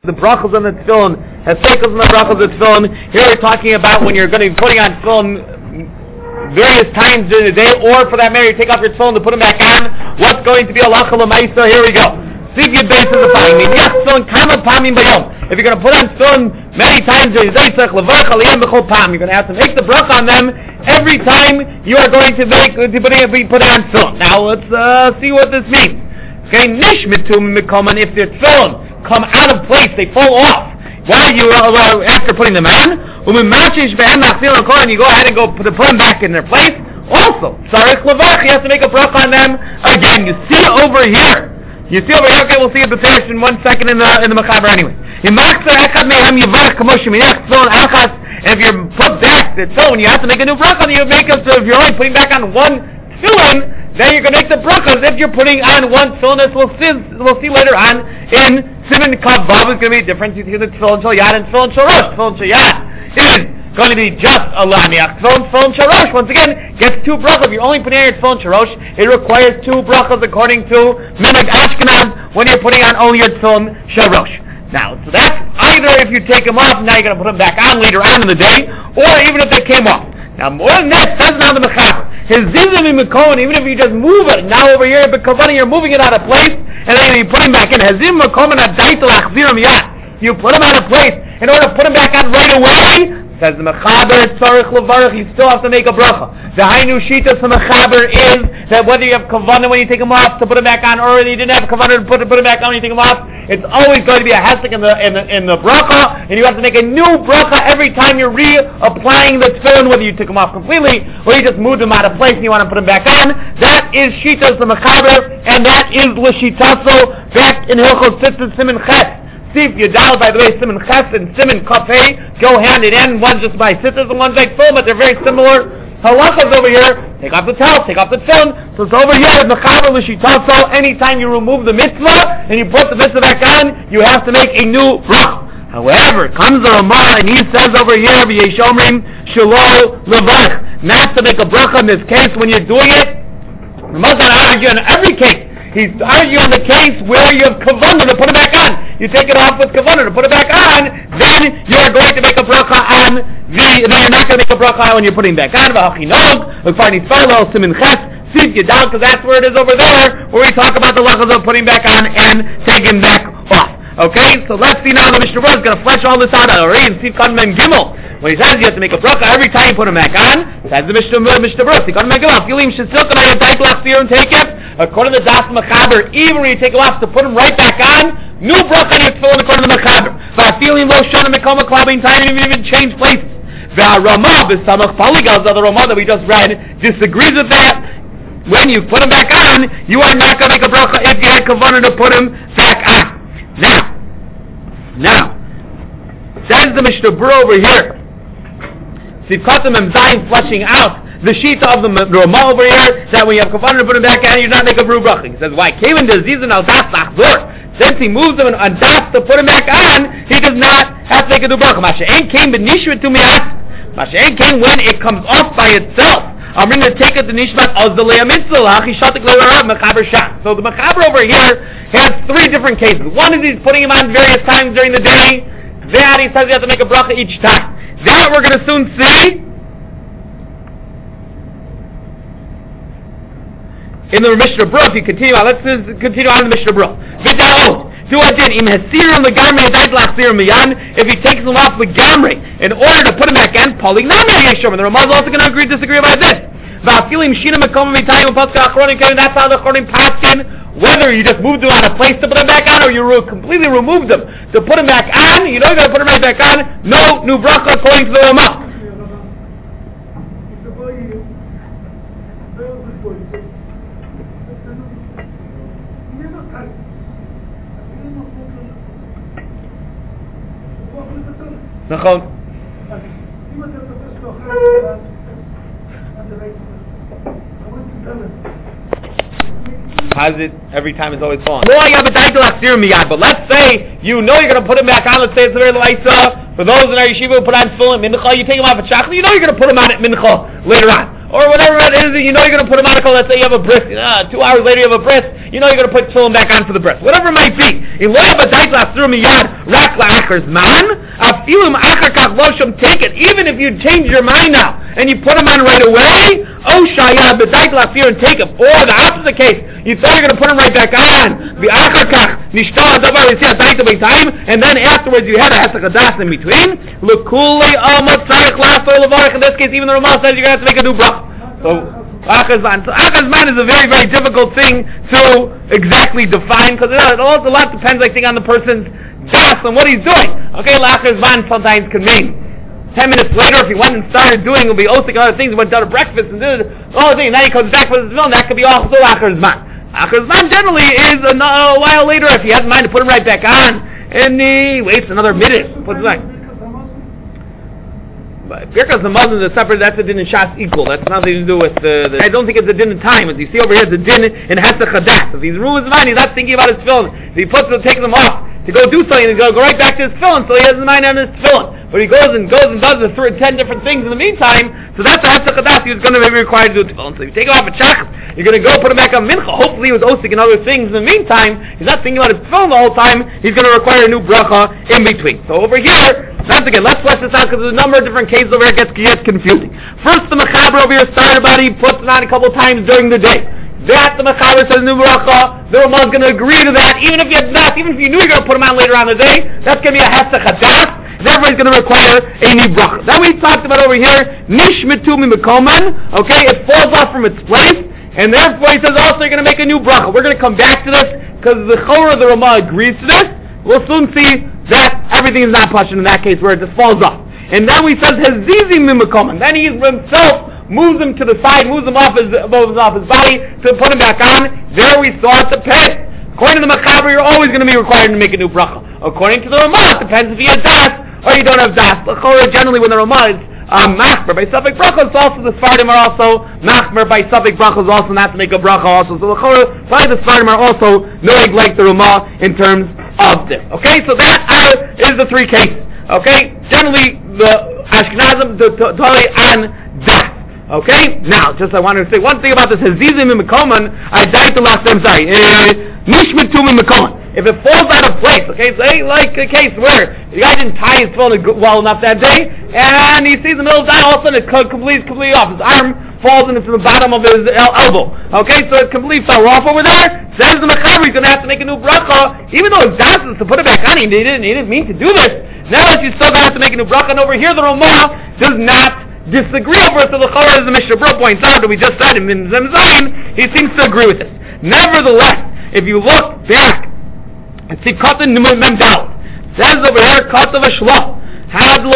The brachos on the tefillin, hasekos on the brachos of the tefillin. Here we're talking about when you're going to be putting on tefillin various times during the day, or for that matter, you take off your tefillin to put them back on. What's going to be halacha l'maisa? Here we go. Sivya base is the following. If you're going to put on tefillin many times during the day, you're going to have to make the bracha on them every time you are going to be putting on tefillin. Now let's see what this means. Okay, nishmitum mikoman, if the tefillin come out of place, they fall off while you after putting them on. And you go ahead and put them back in their place. Also, you have to make a bracha on them again. You see over here. Okay, we'll see it prepared in 1 second in the mechaber anyway. And if you're put back the tefillin, you have to make a new bracha. You make it so if you're only putting back on one tefillin, then you're going to make the brachas if you're putting on one tefillin. As we'll see later on in Siman Kav Vav is going to be a difference between the tefillin shel yad and tefillin shel rosh. Tefillin shel yad is going to be just a laniach. Tefillin shel rosh, once again, gets two brachas. If you're only putting on your tefillin shel rosh, it requires two brachas according to Minhag Ashkenaz when you're putting on only your tefillin shel rosh. Now, so that's either if you take them off, now you're going to put them back on later on in the day, or even if they came off. Now, more than that, says now the mechaber. His zizim in Mekon, even if you just move it, now over here, you're moving it out of place, and then you put him back in. Hazim Mekon you put him out of place in order to put him back on right away. Says the mechaber, tzarich levarich, you still have to make a bracha. The hainu shita for mechaber is that whether you have kavanah when you take them off to put them back on, or you didn't have kavanah to put them back on when you take them off, it's always going to be a hesek in the bracha, and you have to make a new bracha every time you're reapplying the tefillin, whether you took them off completely or you just moved them out of place and you want to put them back on. That is shitas the mechaber, and that is l'shitaso back in Hilchos Tzitzis Siman Ches. Sif Yudal, by the way, Siman Ches and Siman Kafei go hand in hand. One's just by sitters and one's like full, but they're very similar. Halachas over here, take off the towel, take off the tefillin. So it's over here, Mechaber L'Shitaso, anytime you remove the mitzvah and you put the mitzvah back on, you have to make a new bracha. However, comes the Ramah and he says over here, V'yeshomrim Shelo Levach, not to make a bracha in this case when you're doing it. Ramah's not arguing in every case. He's arguing the case where you have kavanah to put it back on. You take it off with kavanah to put it back on, then you're going to make a bracha on then you're not going to make a bracha when you're putting it back on. V'hachinog, v'farnis farlo, simin ches, sif yedal, because that's where it is over there, where we talk about the lachas of putting back on and taking back off. Okay, so let's see now the Mishnah Berurah is going to flesh all this out already in Sif Kan Mem Gimel. When he says you have to make a bracha every time you put him back on, says the Mishnah Berurah, Sif Kan Mem Gimel, Filim Shesilkan Ayatai Klachsir and take it. According to the Das Mechaber, even when you take it off to put him right back on, new bracha on your tefillin according to the Mechaber. Va'afilim lo shana mekom ha'klabin time, even change places. Va'aramah b'samach polygal, the Ramah that we just read, disagrees with that. When you put him back on, you are not going to make a bracha if you had kavanah to put him back on. Now, says the Mishnah Berurah over here, Sivkatim and Zayin fleshing out the shita of the Ramah over here, that when you have kavanah to put him back on, you do not make a brew bracha. He says, why? Kevin dezizin al das lachzor. Since he moves him on das to put him back on, he does not have to make a brew bracha. Masha'en came b'nishvat to mi'at. Masha'en came when it comes off by itself. I'm going to take it to nishmat az the le'a mitzvah hachi shatik le'arav mechaber shah. So the mechaber over here has three different cases. One is he's putting him on various times during the day. That he says you have to make a bracha each time. That we're going to soon see in the Mishnah Berurah. If you continue on, let's continue on in the Mishnah Berurah. If he takes them off with gamri in order to put him back in, and the Ramah is also going to disagree about this. That's how the Chorim paskin, whether you just moved them out of place to put them back on, or you completely removed them to put them back on, you know you're going to put them right back on, no new bracha according to the Ramah. נכון. How's it every time it's always falling? But let's say you know you're going to put him back on. Let's say it's a very Laisa. For those in our yeshiva who put on tefillin mincha, you take him off at shachli, you know you're going to put him on at mincha later on. Or whatever it is, you know you're going to put him on. Let's say you have a bris. 2 hours later you have a bris. you know you're going to put tefillin back on for the breast. Whatever it might be. Take it, even if you change your mind now and you put them on right away, and take it. Or the opposite case, you thought you're going to put them right back on, and then afterwards you had a hesach hadas in between. In this case, even the Ramah says you're going to have to make a new bracha. So Achar Zman. So Achar Zman is a very, very difficult thing to exactly define, because a lot depends, I think, on the person's das and what he's doing. Okay, Achar Zman sometimes can mean 10 minutes later, if he went and started doing, he'll be osik other things, he went down to breakfast and did all the things, and then he comes back for his film, that could be also Achar Zman. Achar Zman generally is a while later, if he has mind to put him right back on, and he waits another minute, puts it back. Birkas Hamazon is separate. That's a din in Shas equal. That's nothing to do with the. I don't think it's a din in time. As you see over here, it's a din in Hesach Hadas. If he's ruined his mind, he's not thinking about his tefillin. If he takes them off to go do something, and go right back to his tefillin, so he has his mind on his tefillin. But he goes and does the 10 different things in the meantime. So that's a Hesach Hadas. He was going to be required to do tefillin. So if you take him off a chach, you're going to go put him back on mincha. Hopefully he was osik and other things in the meantime. He's not thinking about his tefillin the whole time. He's going to require a new bracha in between. So over here. Once again, let's flesh this out because there's a number of different cases over here. It gets confusing. First, the Mechaber over here started about it. He puts it on a couple of times during the day. That the Mechaber says new bracha. The Ramah is going to agree to that, even if you had not, even if you knew you were going to put them on later on in the day. That's going to be a hesach hadas, and everybody's going to require a new bracha. Then we talked about over here nishmetu mimekoman. Okay, it falls off from its place, and therefore he says also you're going to make a new bracha. We're going to come back to this because the Chorah of the Ramah agrees to this. We'll soon see that everything is not pashut in that case where it just falls off. And then he says hezizim mimekoman. Then he himself moves him to the side, moves him off his body to put him back on. There we saw it depends. According to the Mechaber, you're always going to be required to make a new bracha. According to the Ramah, it depends if you have das or you don't have das. Generally, when the Ramah is machmer by safek brachos, also the Sfardim are also machmer by safek brachos, also not to make a bracha also. So the Sfardim are also knowing like the Ramah in terms of this. Okay, so that is the three cases. Okay, generally the Ashkenazim totally on das. Okay, now just I wanted to say one thing about this hezizim in Mekoman. I died the last time. Sorry, nishmetum in Mekoman. If it falls out of place, okay, say like a case where the guy didn't tie his tefillin well enough that day, and he sees the middle of the day, all of a sudden it completely off. His arm falls and it's in the bottom of his elbow. Okay, so it completely fell off over there. Says the Mechaber, he's going to have to make a new bracha, even though his das is to put it back on. He didn't mean to do this. Now that you still going to have to make a new bracha, and over here the Ramah does not disagree over it. So the Chorah, as the Mishnah Berurah points out, that we just said in Zem Zayin, he seems to agree with this. Nevertheless, if you look back and see Katan Mem Dal, says over here Katan V'Shlo. The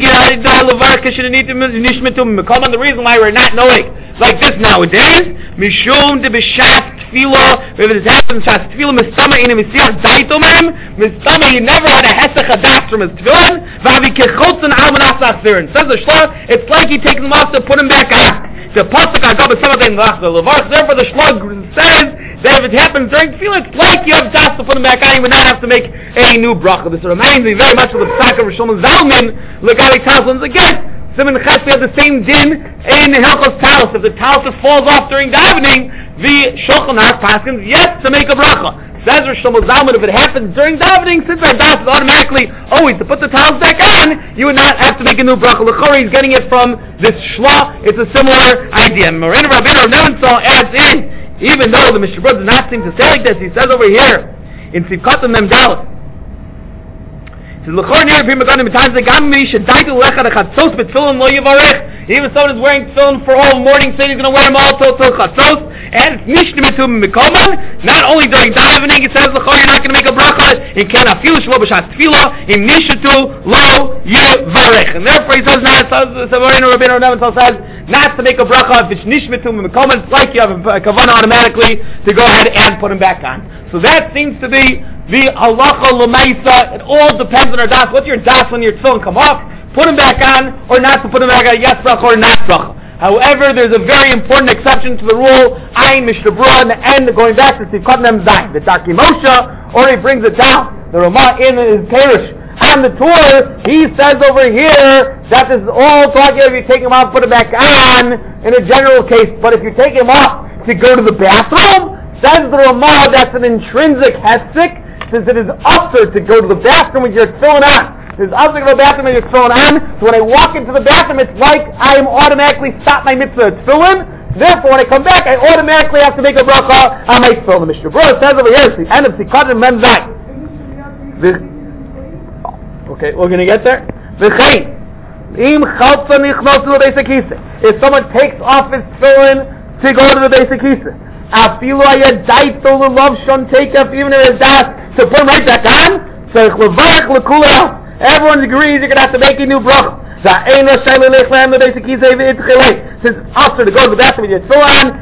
reason why we're not knowing like this nowadays, Mishum de B'Shat Tefillah, if it happens Shat Tefillah, Mistama in a Messiah Daitomem, Mistama he never had a Hesach Hadas from his Tefillin, Vavi Kechotzen Almanas Asirin. Says the Shloh, it's like he takes them off to put them back on. The Pasuk Agab Samatim Lach, therefore the Shloh says that if it happens during Tefillah, it's like you have das to put them back on, you would not have to make a new bracha. This reminds me very much of the Pesach of Shlomo Zalman, Legati Talis. Again, Simon Ches, we have the same din in Hilchos Talis. If the Talis falls off during davening, the Shulchan Aruch paskins yes to make a bracha. Says Shlomo Zalman, if it happens during davening, since our das is automatically always to put the Talis back on, you would not have to make a new bracha. L'chorah, he's getting it from this Shloh. It's a similar idea. Moraine Rabbeinu Neventhal adds in, even though the Mishnah Berurah does not seem to say like this, he says over here in Sivkatan Mem Dalet, even someone is wearing tefillin for all morning, saying he's going to wear them all till chatzos, and it's nishmetu mikoman. Not only during davening, it says you're not going to make a bracha. It cannot feel shlo b'shas tefillah. In nishmetu lo yivarech, and therefore he says not. Rabbeinu Neventhal says not to make a bracha if it's nishmetu mikoman. It's like you have a kavanah automatically to go ahead and put them back on. So that seems to be the halacha l'maisa. It all depends on our das. What's your das when your tefillin come off? Put them back on, or not to put them back on, yes bracha or not bracha. However, there's a very important exception to the rule, Ayin Mishnah Berurah, in the end, going back to Sivkatan Mem Zayin. The Darkei Moshe already brings it down. The Ramah in his Parish on the tour, he says over here that this is all talking if you take him off, put it back on in a general case. But if you take him off to go to the bathroom, Says the Ramah, that's an intrinsic hesek, since it is usher to go to the bathroom with your tefillin on. It is usher to go to the bathroom with your tefillin on, so when I walk into the bathroom, it's like I am automatically stop my mitzvah tefillin. Therefore, when I come back, I automatically have to make a bracha on my tefillin. The Mishnah Berurah says over here, it's the end of Sikhat and Menzai. Okay, we're going to get there. If someone takes off his tefillin to go to the basic kisa, even if it is das to put him right back on, everyone agrees you're going to have to make a new bracha. Since after to go to the bathroom with your tefillin,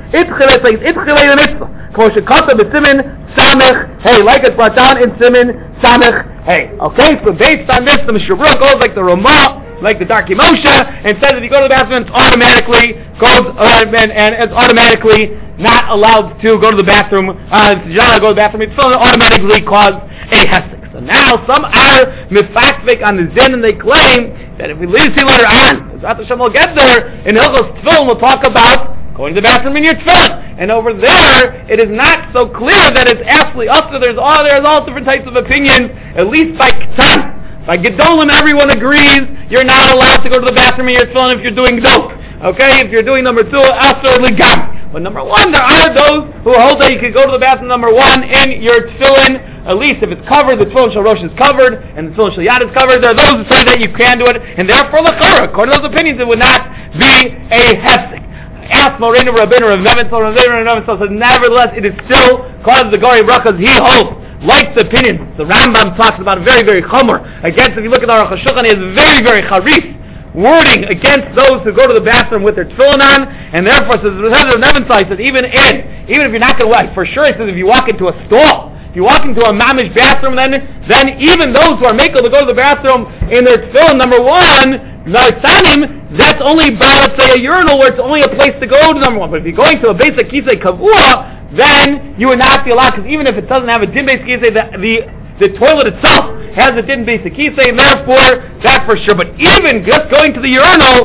like it's brought down in Siman Samech Hey. Okay, so based on this, the Mishnah Berurah goes like the Ramah, like the Darkei Moshe, and says if you go to the bathroom, it's automatically goes and it's automatically not allowed to go to the bathroom. You're not allowed to go to the bathroom. It's automatically cause a hesek. So now some are mifakvik on the din, and they claim that if we leave the letter on, Zat Hashem will get there in Hilchos Tefillin, we'll talk about going to the bathroom in your tefillin. And over there, it is not so clear that it's absolutely up to. There's all different types of opinions, at least by Ktan. By Gedolim, everyone agrees you're not allowed to go to the bathroom in your tefillin if you're doing Gdol. Okay, if you're doing number 2, Asur Ligam. But number 1, there are those who hold that you can go to the bathroom number 1 in your tefillin, at least if it's covered, the tefillin shel rosh is covered, and the tefillin shel yad is covered. There are those who say that you can do it, and therefore, l'chara, according to those opinions, it would not be a hefsek. Ask Moreno Rabbeinu Rav Nevenzel says, nevertheless, it is still cause the Gori Brachas he holds. Like the opinion, the Rambam talks about very, very chomer. Against, if you look at the Aruch HaShulchan, he has very, very harif wording against those who go to the bathroom with their tefillin on, and therefore, says Rav Nevenzel says, even if you're not going to, for sure, he says, if you walk into a stall, if you walk into a mamish bathroom, then even those who are makel to go to the bathroom in their tefillin, number 1, that's only by, let's say, a urinal where it's only a place to go to number 1. But if you're going to a basic kisei kavua, then you would not be allowed, because even if it doesn't have a din basic kisei, the toilet itself has a din basic kisei, and therefore, that for sure. But even just going to the urinal,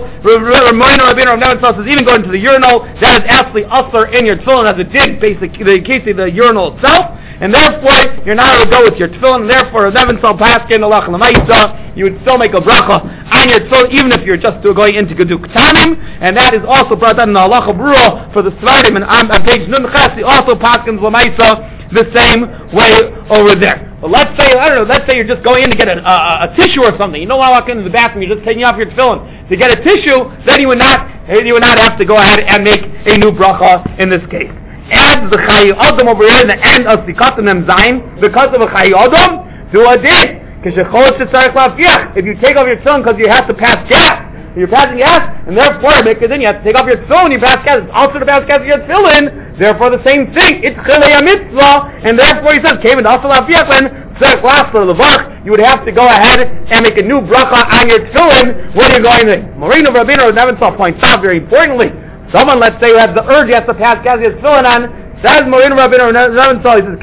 even going to the urinal, that is absolutely usher in your tefillin as a din basic kisei, the urinal itself. And therefore, you're not allowed to go with your tefillin, and therefore, Nevenzel Paskin, Allah L'maisa, you would still make a bracha on your tefillin, even if you're just going into Geduk Tanim, and that is also brought down in the Allah Berurah for the Svardim, and on page Nun Ches, he also Paskins L'maisa the same way over there. But let's say you're just going in to get a tissue or something. You don't want to walk into the bathroom, you're just taking off your tefillin to get a tissue, then you would not have to go ahead and make a new bracha in this case. Adds the Chayi Adam over here in the end of Sikhat and Zayin, because of a Chayi Adam, do a din. If you take off your tefillin because you have to pass gas, you're passing gas, and therefore then you have to take off your tefillin, you pass gas, it's also to pass gas of your tefillin, therefore the same thing, it's Chilei HaMitzvah, and therefore he says, when you would have to go ahead and make a new bracha on your tefillin when you're going to. Moreno Rabbeinu Nevenzel points out very importantly, someone, let's say, who has the urge, he has to pass gas, he has tefillin on, says Moreno Rabbeinu Nevenzel, he says,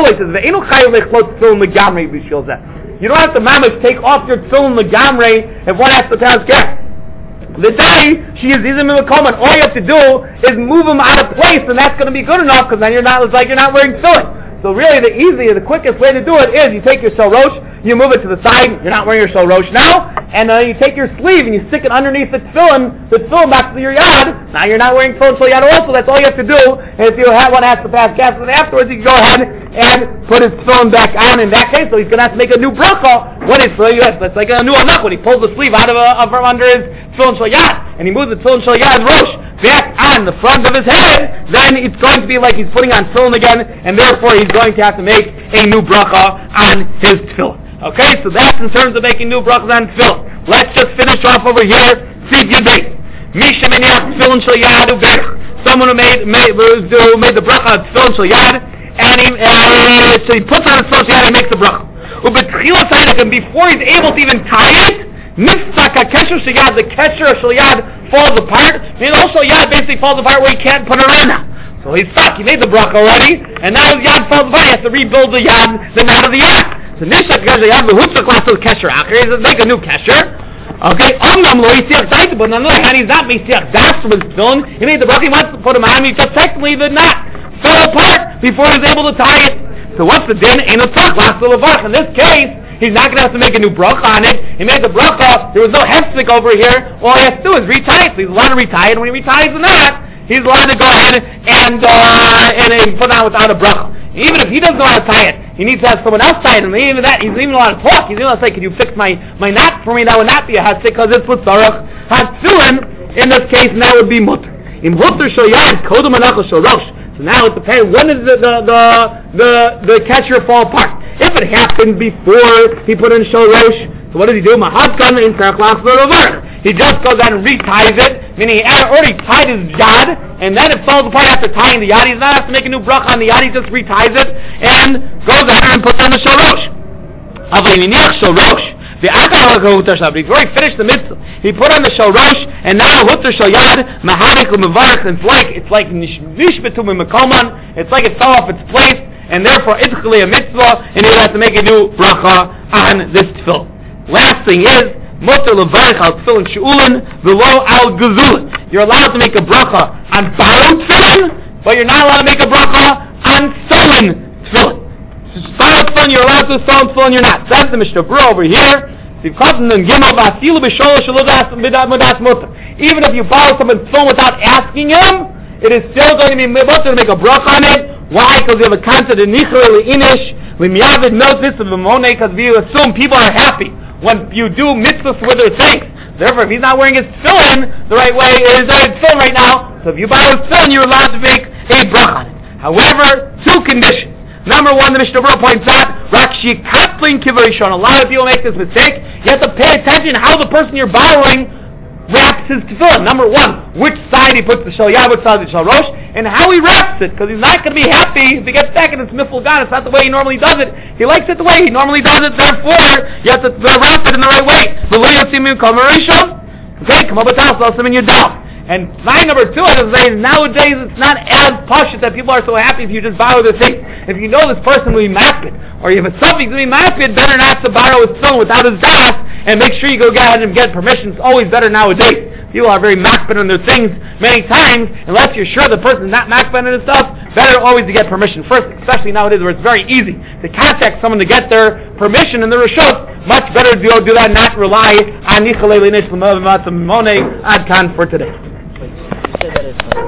you don't have to mamish take off your tefillin legamrei if one has to pass gas. The day she is izim in all you have to do is move him out of place, and that's going to be good enough, because then it's like you're not wearing tefillin. So really the quickest way to do it is you take your shel rosh, you move it to the side, you're not wearing your shel rosh now, and you take your sleeve and you stick it underneath the tefillin back to your yad. Now you're not wearing tefillin shel yad also, that's all you have to do. And if you one has to pass gas, then afterwards you can go ahead and put his tefillin back on in that case, so he's going to have to make a new bracha when it's that's like a new anach, when he pulls the sleeve out from under his tefillin shel yad, and he moves the tefillin shel yad rosh back on the front of his head, then it's going to be like he's putting on tefillin again, and therefore he's going to have to make a new bracha on his tefillin. Okay, so that's in terms of making new brachas on tefillin. Let's just finish off over here. Sif Yudei. Misha Meniach tefillin shel yad uberach. Someone who made the bracha on tefillin shel yad, and so he puts on his tefillin shel yad and makes the bracha. Ubetchilas hainach, and before he's able to even tie it, Nifsak HaKesher shel yad, the kesher shel yad falls apart. And also yad basically falls apart where he can't put it on now. So he's stuck. He made the bracha already, and now his yad falls apart. He has to rebuild the knot of the yad. So Nishak HaKesher yad v'hutzak lasso kesher acher. He says make a new kesher. Okay, Omnam lo yisiach daita, but on the other hand, he's not yisiach das from his tefillin. He made the bracha. He wants to put him on. He just technically the knot fell apart. before he's able to tie it. So what's the din? In this case, he's not going to have to make a new bracha on it. He made the bracha, there was no hefsek over here. All he has to do is retie it. So he's allowed to retie it. When he reties the knot, he's allowed to go ahead and put it on without a bracha. Even if he doesn't know how to tie it, he needs to have someone else tie it. And even that, he's even allowed to talk. He's even allowed to say, "Can you fix my knot for me?" That would not be a hefsek because it's with Sarach Hatzilin in this case, and that would be mutter. In mutter shoyad kodem anachal shorosh. So now it depends. When does the catcher fall apart? If it happened before he put in shorosh, so what does he do? Mahadkan in Sarach Lavar. He just goes out and reties it, meaning he already tied his yad, and then it falls apart after tying the yad. He's not have to make a new bracha on the yad. He just reties it and goes out and puts on the shorosh. Before he finished the mitzvah, he put on the shorosh, and now hutter shoyad maharik u'mevarich. It's like nishbetu mimakoman. It's like it fell off its place, and therefore it's clearly a mitzvah, and he will have to make a new bracha on this tefillin. Last thing is mutter levarich al tefillin she'ulin v'lo al gezulin. You're allowed to make a bracha on borrowed tefillin, but you're not allowed to make a bracha on stolen tefillin. Borrowed tefillin, you're allowed to, stolen tefillin, you're not. Says the Mishnah Berurah over here. Even if you borrow someone's tefillin without asking him, it is still going to be mutter to make a bracha on it. Why? Because we have a concept of nichre leinish, l'miyavid melt mitzvah v'monei, because we assume people are happy when you do mitzvahs with their thanks. Therefore, if he's not wearing his tefillin the right way, it is wearing tefillin right now. So if you borrow his tefillin, you're allowed to make a bracha on it. However, two conditions. Number one, the Mishnah Berurah points out, Rakshi Katlin Kivarishon. A lot of people make this mistake. You have to pay attention how the person you're borrowing wraps his tefillin. Number one, which side he puts the shal-yad, which side the shal-rosh, and how he wraps it, because he's not going to be happy if he gets back and it's miful gone. It's not the way he normally does it. He likes it the way he normally does it, therefore, you have to wrap it in the right way. Okay, come up with house, I'll in your down. And line number two, I would say, nowadays it's not as posh that people are so happy if you just borrow their things. If you know this person will be mapid, or you have a suffix will be mapid, better not to borrow his phone without his das, and make sure you go ahead and get permission. It's always better nowadays. People are very mapid on their things many times, unless you're sure the person is not mapid on his stuff, better always to get permission first, especially nowadays where it's very easy to contact someone to get their permission and their reshut. Much better to do that, not rely on Nichalei Leinish L'Mav Matzah Monei Ad Kan for today.